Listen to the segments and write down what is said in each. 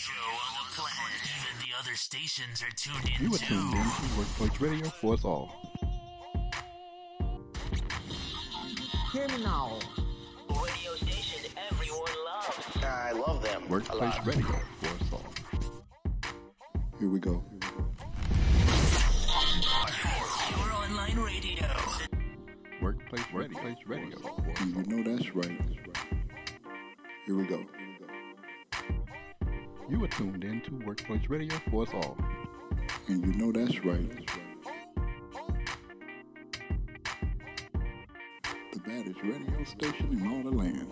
show on the planet. Even the other stations are tuned in You are tuned in to Workplace Radio for us all. Hear me now. Radio station everyone loves. I love them. Workplace Radio for us all. Here we go. Your online radio. Workplace Radio. And you know that's right. Here we go. You are tuned in to Workplace Radio for us all. And you know that's right. The baddest radio station in all the land.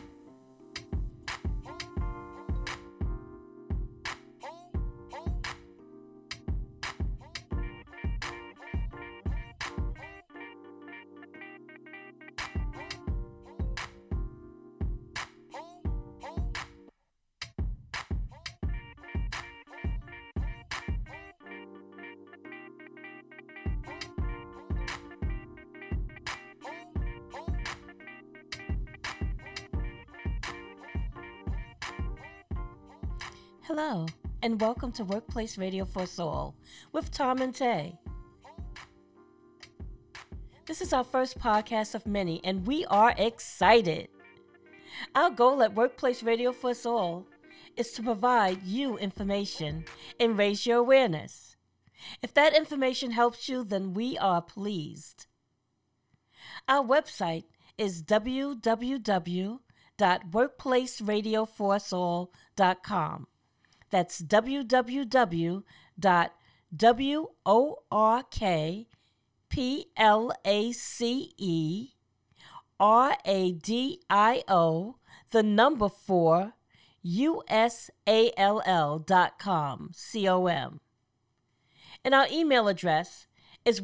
Hello, and welcome to Workplace Radio for Us All with Tom and Tay. This is our first podcast of many, and we are excited. Our goal at Workplace Radio for Us All is to provide you information and raise your awareness. If that information helps you, then we are pleased. Our website is www.workplaceradioforusall.com. That's www.workplaceradio4usall.com, C-O-M. And our email address is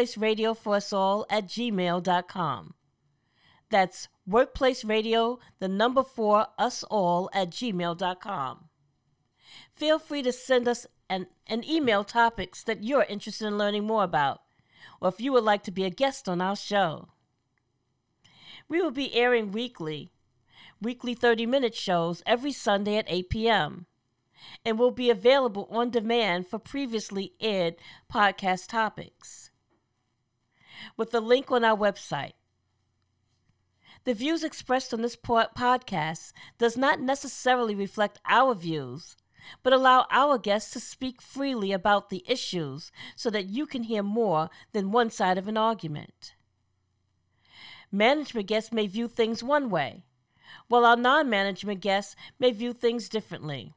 workplaceradioforusall@gmail.com. That's workplaceradio4usall@gmail.com. Feel free to send us an email topics that you're interested in learning more about, or if you would like to be a guest on our show. We will be airing weekly 30-minute shows every Sunday at 8 p.m., and will be available on demand for previously aired podcast topics, with a link on our website. The views expressed on this podcast does not necessarily reflect our views, but allow our guests to speak freely about the issues so that you can hear more than one side of an argument. Management guests may view things one way, while our non-management guests may view things differently.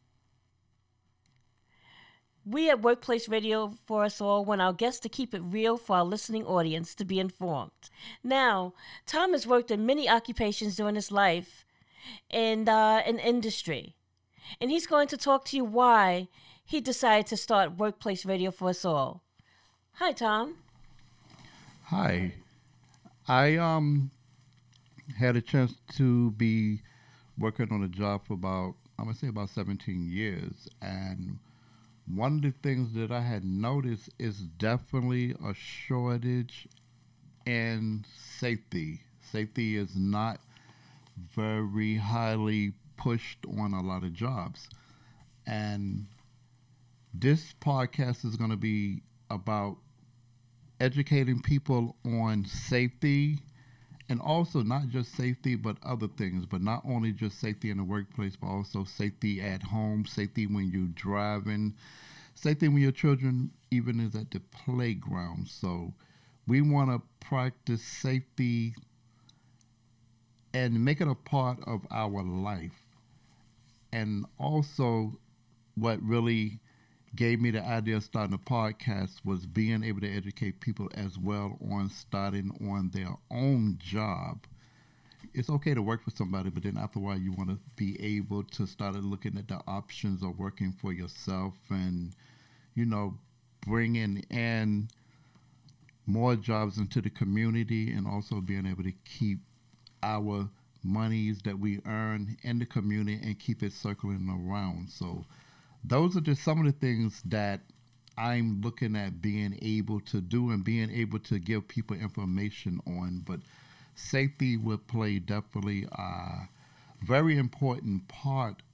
We at Workplace Radio for Us All want our guests to keep it real for our listening audience to be informed. Now, Tom has worked in many occupations during his life in industry, and he's going to talk to you why he decided to start Workplace Radio for Us All. Hi, Tom. Hi. I had a chance to be working on a job for about 17 years, and one of the things that I had noticed is definitely a shortage in safety. Safety is not very highly pushed on a lot of jobs. And this podcast is going to be about educating people on safety, and also not just safety, but other things. But not only just safety in the workplace, but also safety at home, safety when you're driving, safety when your children even is at the playground. So we want to practice safety and make it a part of our life. And also what really gave me the idea of starting a podcast was being able to educate people as well on starting on their own job. It's okay to work for somebody, but then after a while you want to be able to start looking at the options of working for yourself and, bringing in more jobs into the community, and also being able to keep our monies that we earn in the community and keep it circling around. So those are just some of the things that I'm looking at being able to do and being able to give people information on. But safety will play definitely a very important part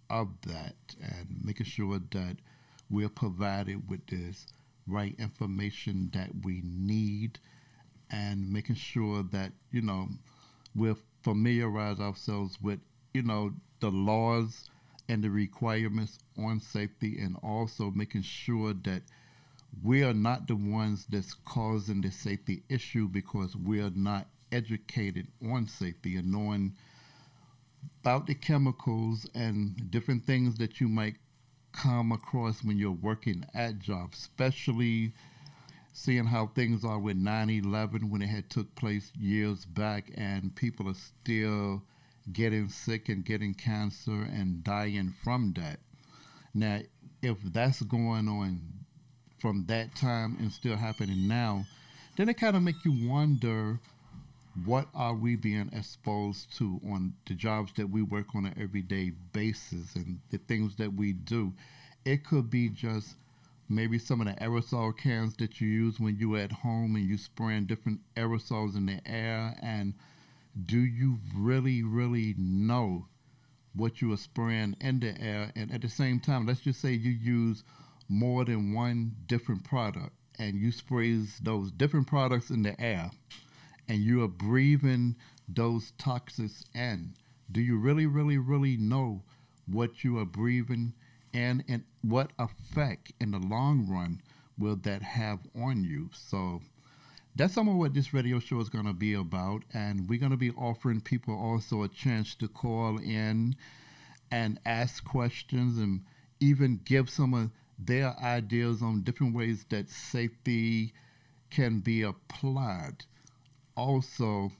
of that and making sure that we're provided with this right information that we need, and making sure that, we'll familiarize ourselves with, the laws and the requirements on safety, and also making sure that we are not the ones that's causing the safety issue, because we are not educated on safety and knowing about the chemicals and different things that you might come across when you're working at jobs, especially seeing how things are with 9/11 when it had took place years back, and people are still getting sick and getting cancer and dying from that. Now, if that's going on from that time and still happening now, then it kind of make you wonder, what are we being exposed to on the jobs that we work on an everyday basis and the things that we do? It could be just maybe some of the aerosol cans that you use when you're at home and you spraying different aerosols in the air. And do you really, really know what you are spraying in the air? And at the same time, let's just say you use more than one different product and you spray those different products in the air and you are breathing those toxins in. Do you really, really, really know what you are breathing in, and what effect in the long run will that have on you? So that's some of what this radio show is going to be about. And we're going to be offering people also a chance to call in and ask questions and even give some of their ideas on different ways that safety can be applied. Also,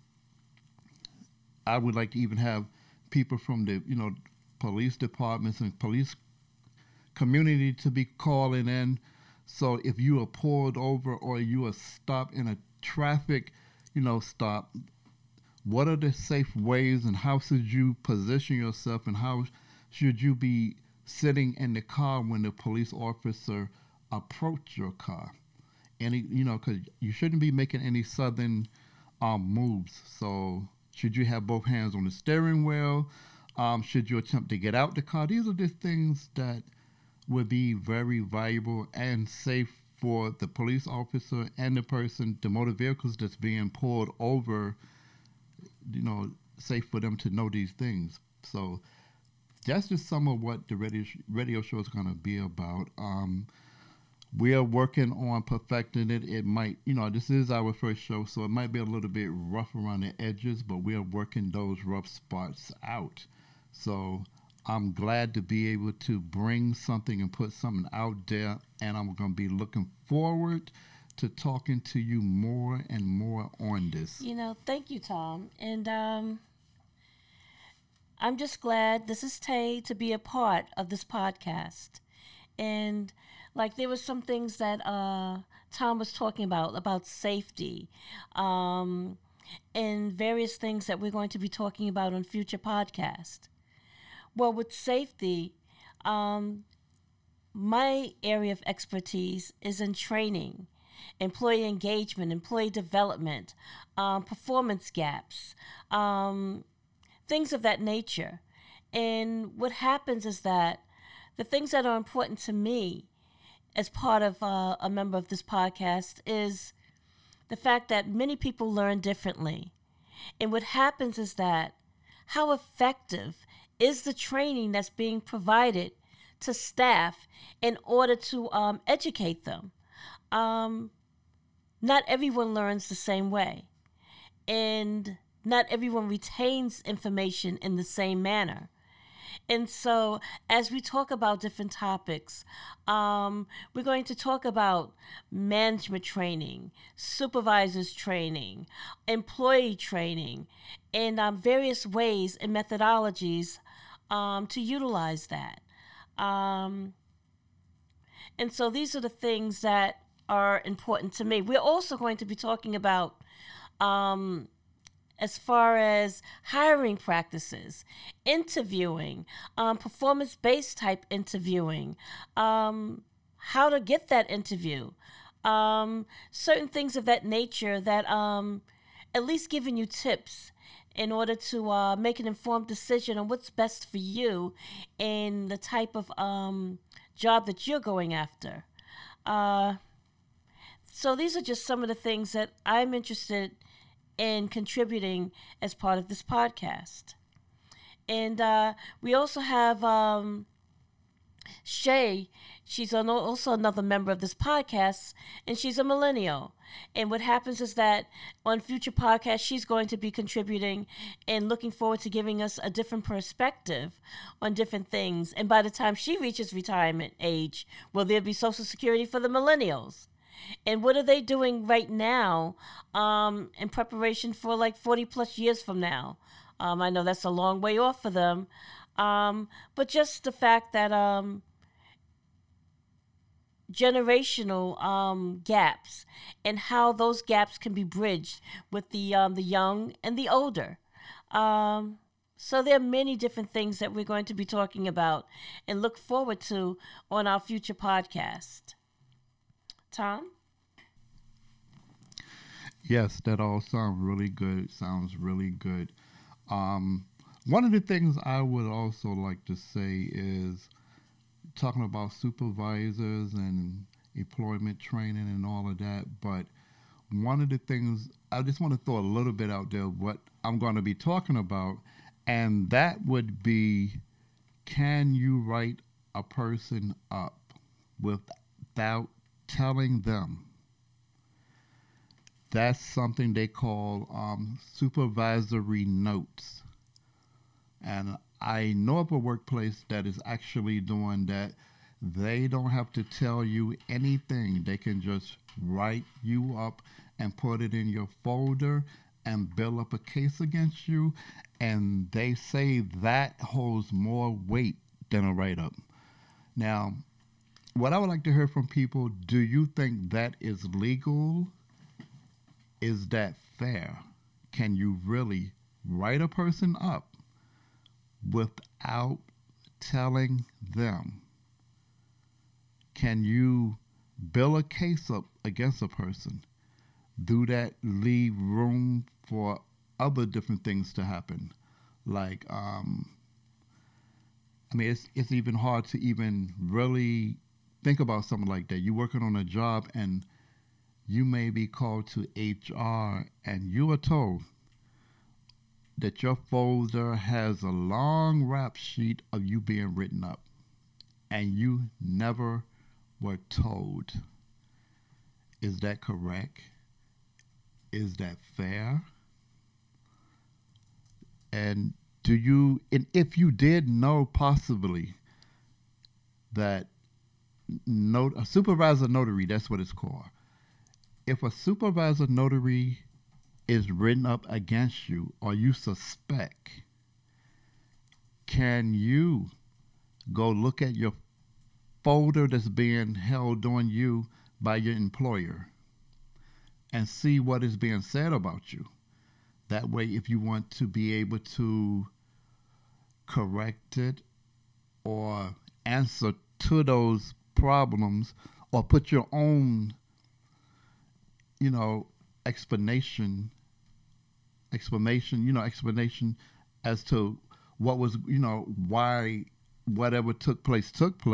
I would like to even have people from the, police departments and police community to be calling in. So if you are pulled over or you are stopped in a traffic, stop, what are the safe ways and how should you position yourself and how should you be sitting in the car when the police officer approach your car? Any, because you shouldn't be making any sudden moves. So should you have both hands on the steering wheel? Should you attempt to get out the car? These are the things that would be very valuable and safe for the police officer and the person, the motor vehicles that's being pulled over, safe for them to know these things. So that's just some of what the radio show is going to be about. We are working on perfecting it. It might, this is our first show, so it might be a little bit rough around the edges, but we are working those rough spots out. So I'm glad to be able to bring something and put something out there, and I'm going to be looking forward to talking to you more and more on this. Thank you, Tom. And I'm just glad, this is Tay, to be a part of this podcast. And there were some things that Tom was talking about safety, and various things that we're going to be talking about on future podcasts. Well, with safety, my area of expertise is in training, employee engagement, employee development, performance gaps, things of that nature. And what happens is that the things that are important to me as part of a member of this podcast is the fact that many people learn differently. And what happens is that how effective is the training that's being provided to staff in order to educate them. Not everyone learns the same way, and not everyone retains information in the same manner. And so as we talk about different topics, we're going to talk about management training, supervisors training, employee training, and various ways and methodologies to utilize that. And so these are the things that are important to me. We're also going to be talking about as far as hiring practices, interviewing, performance-based type interviewing, how to get that interview, certain things of that nature that at least giving you tips in order to make an informed decision on what's best for you and the type of job that you're going after. So these are just some of the things that I'm interested in contributing as part of this podcast. And we also have Shay. She's also another member of this podcast, and she's a millennial. And what happens is that on future podcasts, she's going to be contributing and looking forward to giving us a different perspective on different things. And by the time she reaches retirement age, will there be Social Security for the millennials? And what are they doing right now in preparation for like 40 plus years from now? I know that's a long way off for them. But just the fact that generational gaps and how those gaps can be bridged with the young and the older. So there are many different things that we're going to be talking about and look forward to on our future podcast. Tom? Yes, that all sounds really good. Sounds really good. One of the things I would also like to say is talking about supervisors and employment training and all of that. But one of the things, I just want to throw a little bit out there what I'm going to be talking about, and that would be, can you write a person up without telling them? That's something they call supervisory notes. And I know of a workplace that is actually doing that. They don't have to tell you anything. They can just write you up and put it in your folder and build up a case against you. And they say that holds more weight than a write-up. Now, what I would like to hear from people, do you think that is legal? Is that fair? Can you really write a person up without telling them? Can you build a case up against a person? Do that leave room for other different things to happen? Like, it's even hard to even really think about something like that. You're working on a job and you may be called to HR and you are told that your folder has a long rap sheet of you being written up and you never were told. Is that correct? Is that fair? And if you did know possibly that a supervisor notary, that's what it's called. If a supervisor notary is written up against you or you suspect, can you go look at your folder that's being held on you by your employer and see what is being said about you? That way, if you want to be able to correct it or answer to those problems or put your own explanation as to what was, why whatever took place,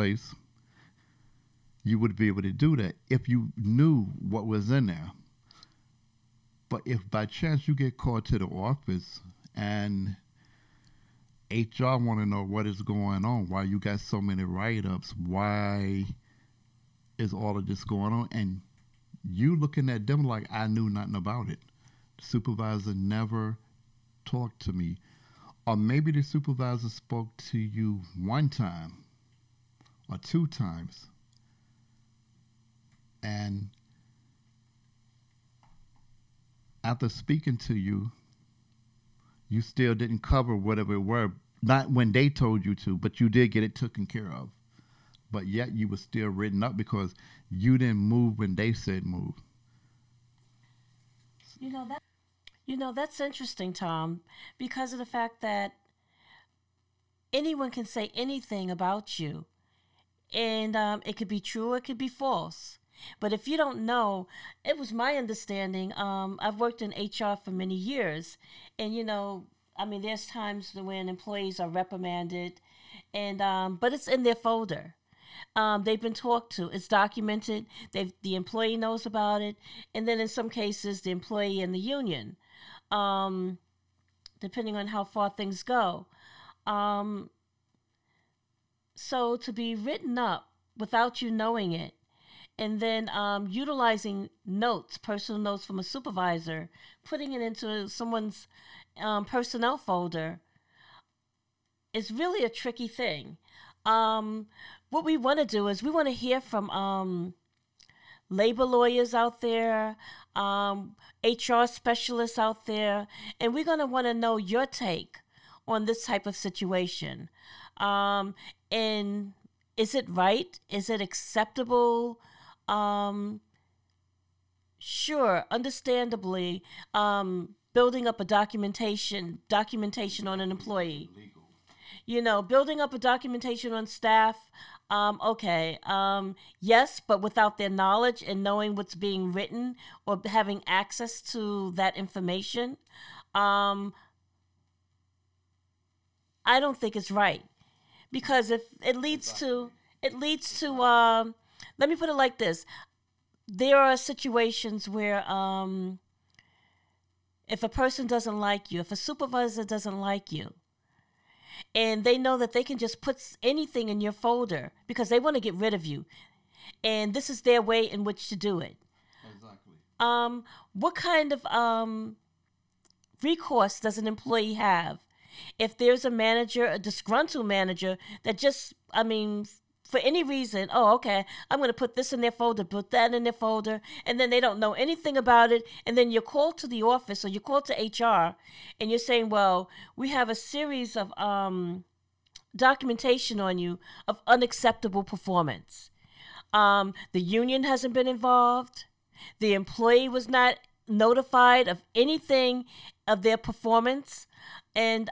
you would be able to do that if you knew what was in there. But if by chance you get called to the office and HR want to know what is going on, why you got so many write-ups, why is all of this going on, and you looking at them like, I knew nothing about it. The supervisor never talked to me. Or maybe the supervisor spoke to you one time or two times. And after speaking to you, you still didn't cover whatever it were. Not when they told you to, but you did get it taken care of. But yet you were still written up because you didn't move when they said move. That's interesting, Tom, because of the fact that anyone can say anything about you. And it could be true, it could be false. But if you don't know, it was my understanding. I've worked in HR for many years, and I mean, there's times when employees are reprimanded, and but it's in their folder. They've been talked to. It's documented. The employee knows about it, and then in some cases, the employee and the union, depending on how far things go. So to be written up without you knowing it, and then utilizing notes, personal notes from a supervisor, putting it into someone's personnel folder is really a tricky thing. What we want to do is we want to hear from labor lawyers out there, HR specialists out there, and we're going to want to know your take on this type of situation. And is it right? Is it acceptable? Sure, understandably, building up a documentation on an employee. Building up a documentation on staff, okay. Yes, but without their knowledge and knowing what's being written or having access to that information, I don't think it's right. Because if it leads to, let me put it like this. There are situations where if a person doesn't like you, if a supervisor doesn't like you, and they know that they can just put anything in your folder because they want to get rid of you, and this is their way in which to do it. Exactly. What kind of recourse does an employee have if there's a manager, a disgruntled manager that for any reason, okay, I'm going to put this in their folder, put that in their folder, and then they don't know anything about it, and then you're called to the office or you're called to HR, and you're saying, well, we have a series of documentation on you of unacceptable performance. The union hasn't been involved. The employee was not notified of anything of their performance, and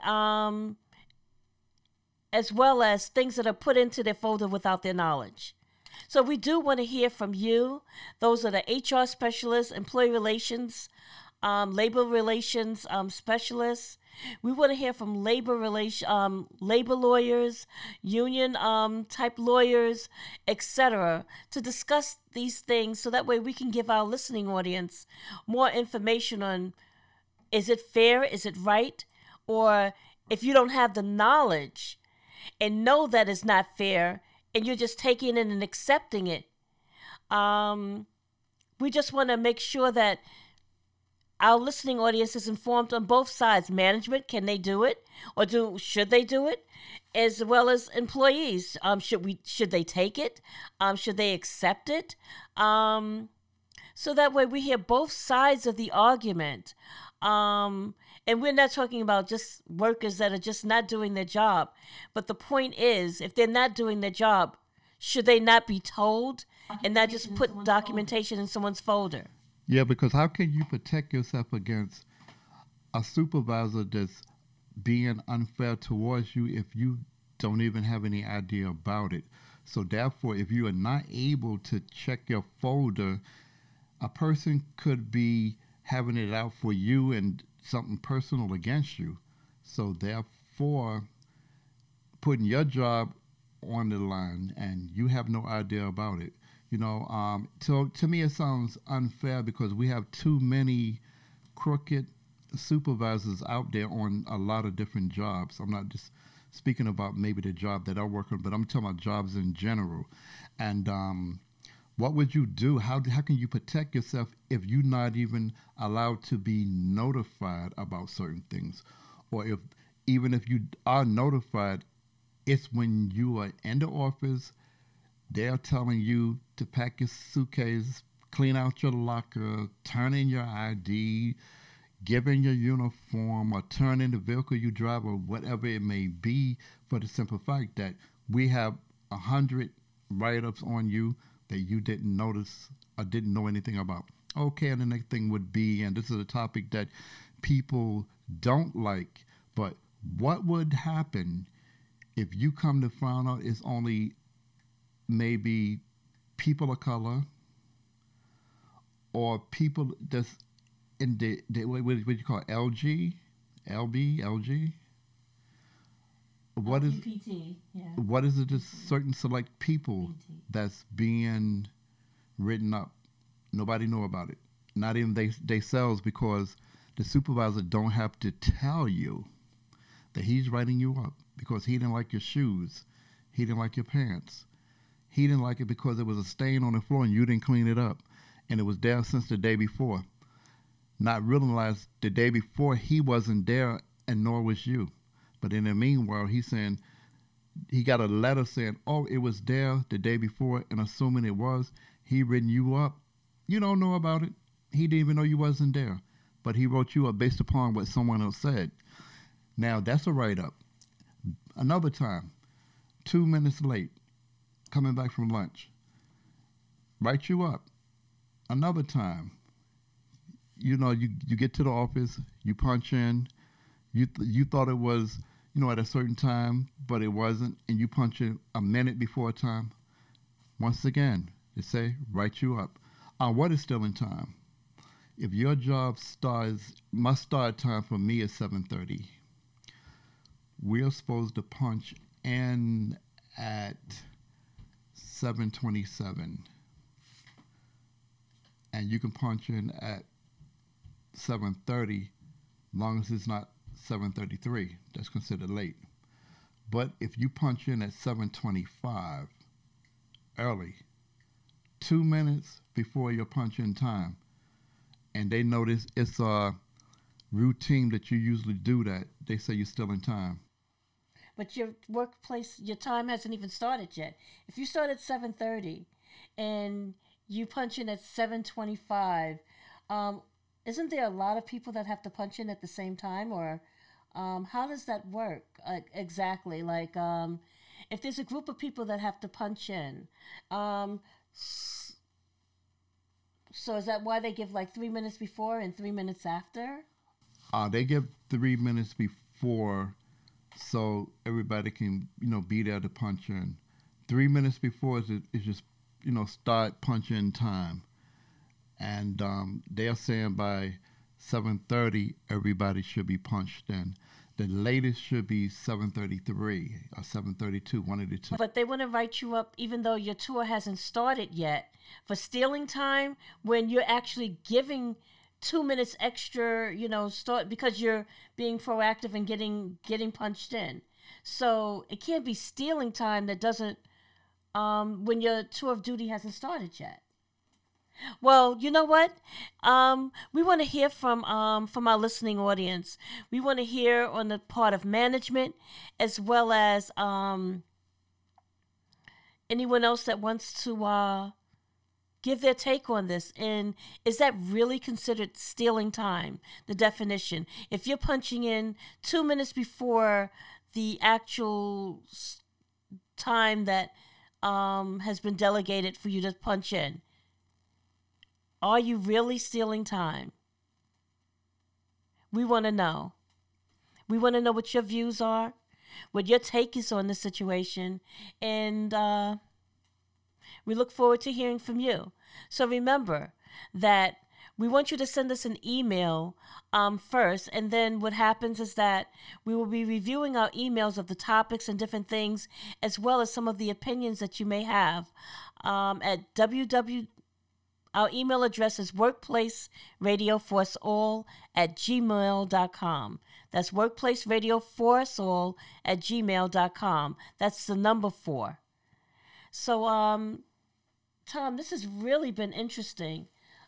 as well as things that are put into their folder without their knowledge. So we do want to hear from you. Those are the HR specialists, employee relations, labor relations specialists. We want to hear from labor lawyers, union type lawyers, etc., to discuss these things so that way we can give our listening audience more information on, is it fair, is it right, or if you don't have the knowledge and know that it's not fair and you're just taking it and accepting it, we just want to make sure that our listening audience is informed on both sides. Management, can they do it, or should they do it, as well as employees? Should they take it? Should they accept it? So that way we hear both sides of the argument. And we're not talking about just workers that are just not doing their job. But the point is, if they're not doing their job, should they not be told and not just put documentation in someone's folder? Yeah, because how can you protect yourself against a supervisor that's being unfair towards you if you don't even have any idea about it? So therefore, if you are not able to check your folder, a person could be having it out for you and something personal against you. So therefore, putting your job on the line and you have no idea about it. So to me it sounds unfair because we have too many crooked supervisors out there on a lot of different jobs. I'm not just speaking about maybe the job that I work on, but I'm talking about jobs in general. And what would you do? How can you protect yourself if you're not even allowed to be notified about certain things? Or even if you are notified, it's when you are in the office, they're telling you to pack your suitcase, clean out your locker, turn in your ID, give in your uniform, or turn in the vehicle you drive, or whatever it may be, for the simple fact that we have 100 write-ups on you that you didn't notice or didn't know anything about. Okay, and the next thing would be, and this is a topic that people don't like, but what would happen if you come to find out it's only maybe people of color, or people that's in the what you call it, LG, LB, LG. What is LGBT, yeah. what is it? Just certain select people that's being written up. Nobody know about it. Not even they selves, because the supervisor don't have to tell you that he's writing you up because he didn't like your shoes, he didn't like your pants, he didn't like it because there was a stain on the floor and you didn't clean it up, and it was there since the day before. Not realize the day before he wasn't there, and nor was you. But in the meanwhile, he's saying he got a letter saying, oh, it was there the day before, and assuming it was, he written you up. You don't know about it. He didn't even know you wasn't there. But he wrote you up based upon what someone else said. Now, that's a write-up. Another time, 2 minutes late, coming back from lunch. Write you up. Another time, you get to the office, you punch in, you thought it was, at a certain time, but it wasn't, and you punch in a minute before time. Once again, they say, write you up. What is still in time? If your job my start time for me is 7:30. We're supposed to punch in at 7:27. And you can punch in at 7:30, long as it's not 7:33. That's considered late. But if you punch in at 7:25, early, 2 minutes before your punch-in time, and they notice it's a routine that you usually do that, they say you're still in time. But your workplace, your time hasn't even started yet. If you start at 7:30 and you punch in at 7:25, isn't there a lot of people that have to punch in at the same time? Or how does that work exactly? Like, if there's a group of people that have to punch in, so is that why they give like 3 minutes before and 3 minutes after? They give 3 minutes before so everybody can, be there to punch in. 3 minutes before is just, start punch-in time. And they're saying by 7:30, everybody should be punched in. The latest should be 7:33 or 7:32, one of the two. But they want to write you up even though your tour hasn't started yet for stealing time when you're actually giving 2 minutes extra, start because you're being proactive and getting punched in. So it can't be stealing time that doesn't, when your tour of duty hasn't started yet. Well, you know what? We want to hear from our listening audience. We want to hear on the part of management, as well as anyone else that wants to give their take on this. And is that really considered stealing time? The definition. If you're punching in 2 minutes before the actual time that has been delegated for you to punch in, are you really stealing time? We want to know. We want to know what your views are, what your take is on the situation, and we look forward to hearing from you. So remember that we want you to send us an email first, and then what happens is that we will be reviewing our emails of the topics and different things, as well as some of the opinions that you may have at Our email address is workplaceradioforceall@gmail.com. That's workplaceradioforceall@gmail.com. That's the number 4. So, Tom, this has really been interesting.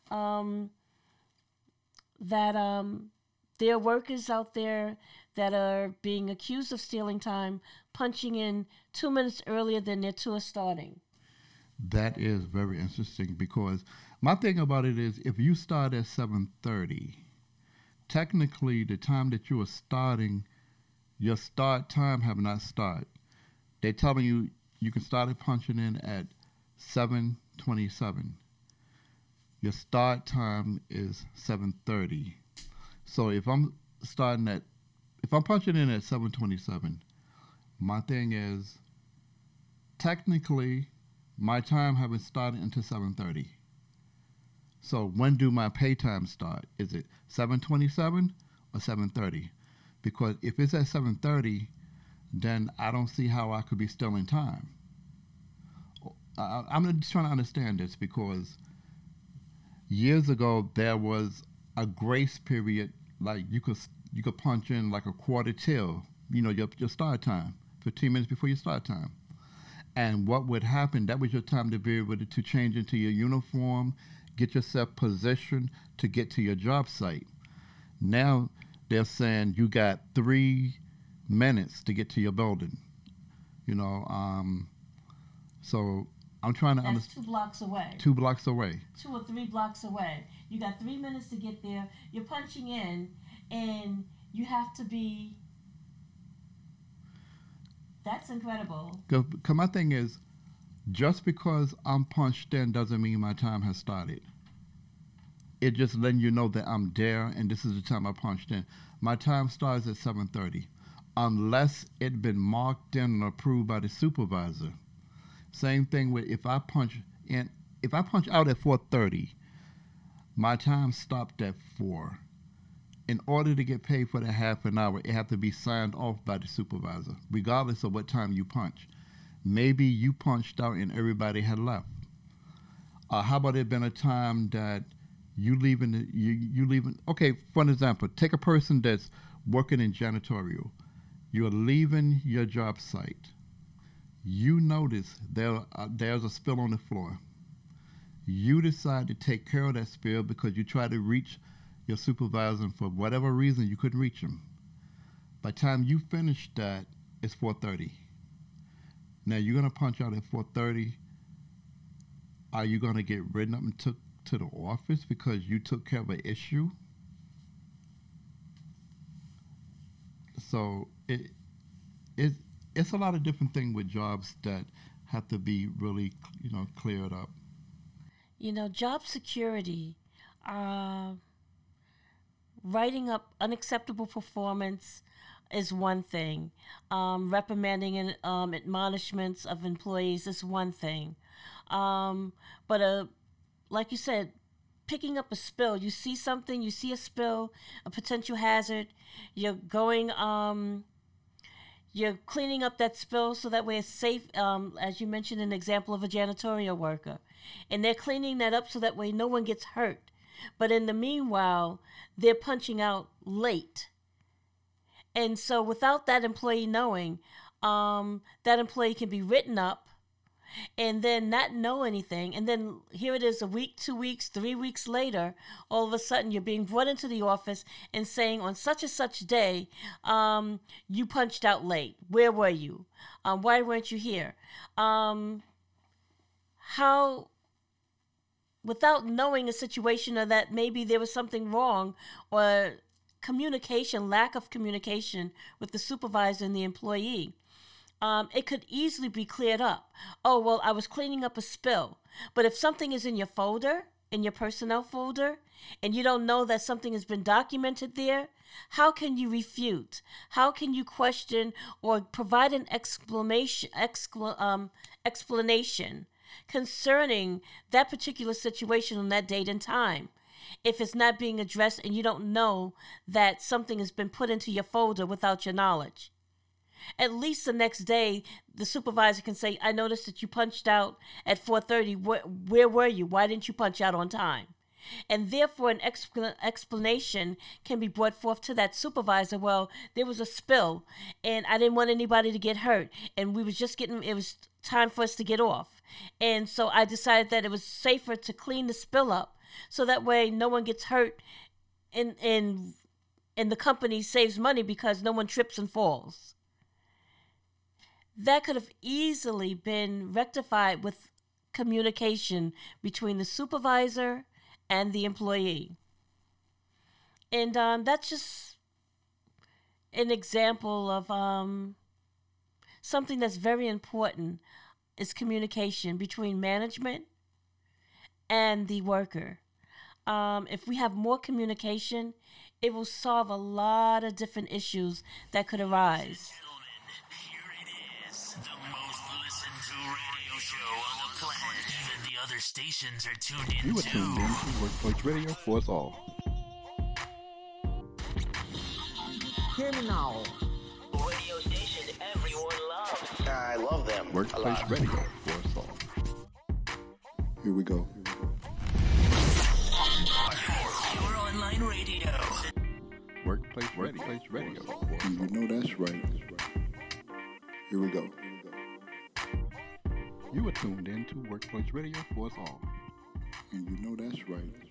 That there are workers out there that are being accused of stealing time, punching in 2 minutes earlier than their tour starting. That is very interesting, because my thing about it is, if you start at 7:30, technically the time that you are starting, your start time have not started. They're telling you you can start punching in at 7:27. Your start time is 7:30. So if I'm punching in at 7:27, my thing is, technically, my time haven't started until 7:30. So when do my pay time start? Is it 7:27 or 7:30? Because if it's at 7:30, then I don't see how I could be still in time. I'm just trying to understand this because years ago there was a grace period, like you could punch in like a quarter till, your start time, 15 minutes before your start time. And what would happen, that was your time to be able to change into your uniform, get yourself positioned to get to your job site. Now they're saying you got 3 minutes to get to your building. So I'm trying to That's understand. 2 blocks away. 2 blocks away. 2 or 3 blocks away. You got 3 minutes to get there. You're punching in, and you have to be. That's incredible. Because my thing is, just because I'm punched in doesn't mean my time has started. It just letting you know that I'm there and this is the time I punched in. My time starts at 7:30, unless it been marked in and approved by the supervisor. Same thing with if I punch out at 4:30, my time stopped at 4. In order to get paid for that half an hour, it have to be signed off by the supervisor, regardless of what time you punch. Maybe you punched out and everybody had left. How about it been a time that you leaving? Okay, for an example, take a person that's working in janitorial. You're leaving your job site. You notice there's a spill on the floor. You decide to take care of that spill because you try to reach your supervisor, and for whatever reason you couldn't reach him. By the time you finish that, it's 4:30. Now you're gonna punch out at 4:30. Are you gonna get written up and took to the office because you took care of an issue? So it's a lot of different things with jobs that have to be really cleared up. Job security. Writing up unacceptable performance is one thing. Reprimanding and admonishments of employees is one thing. But like you said, picking up a spill. You see something, you see a spill, a potential hazard. You're going, you're cleaning up that spill so that way it's safe. As you mentioned, an example of a janitorial worker. And they're cleaning that up so that way no one gets hurt. But in the meanwhile, they're punching out late. And so without that employee knowing, that employee can be written up and then not know anything. And then here it is a week, 2 weeks, 3 weeks later, all of a sudden you're being brought into the office and saying on such and such day, you punched out late. Where were you? Why weren't you here? Without knowing a situation or that maybe there was something wrong or lack of communication with the supervisor and the employee, it could easily be cleared up. Oh, well, I was cleaning up a spill. But if something is in your folder, in your personnel folder, and you don't know that something has been documented there, how can you refute? How can you question or provide an explanation concerning that particular situation on that date and time if it's not being addressed and you don't know that something has been put into your folder without your knowledge? At least the next day, the supervisor can say, I noticed that you punched out at 4:30. Where were you? Why didn't you punch out on time? And therefore, an explanation can be brought forth to that supervisor. Well, there was a spill, and I didn't want anybody to get hurt, and it was time for us to get off. And so I decided that it was safer to clean the spill up, so that way no one gets hurt, and the company saves money because no one trips and falls. That could have easily been rectified with communication between the supervisor and the employee. And that's just an example of something that's very important is communication between management and the worker. If we have more communication, it will solve a lot of different issues that could arise. Gentlemen, here it is, the most listened to radio show on the planet. Even the other stations are tuned in You are too. tuned in to Workplace Radio for us all. Hear me now. Radio station everyone loves. I love them. Workplace Radio for us all. Here we go. Your online radio. Workplace Radio. And you know that's right. Here we go. You are tuned in to Workplace Radio for us all. And you know that's right.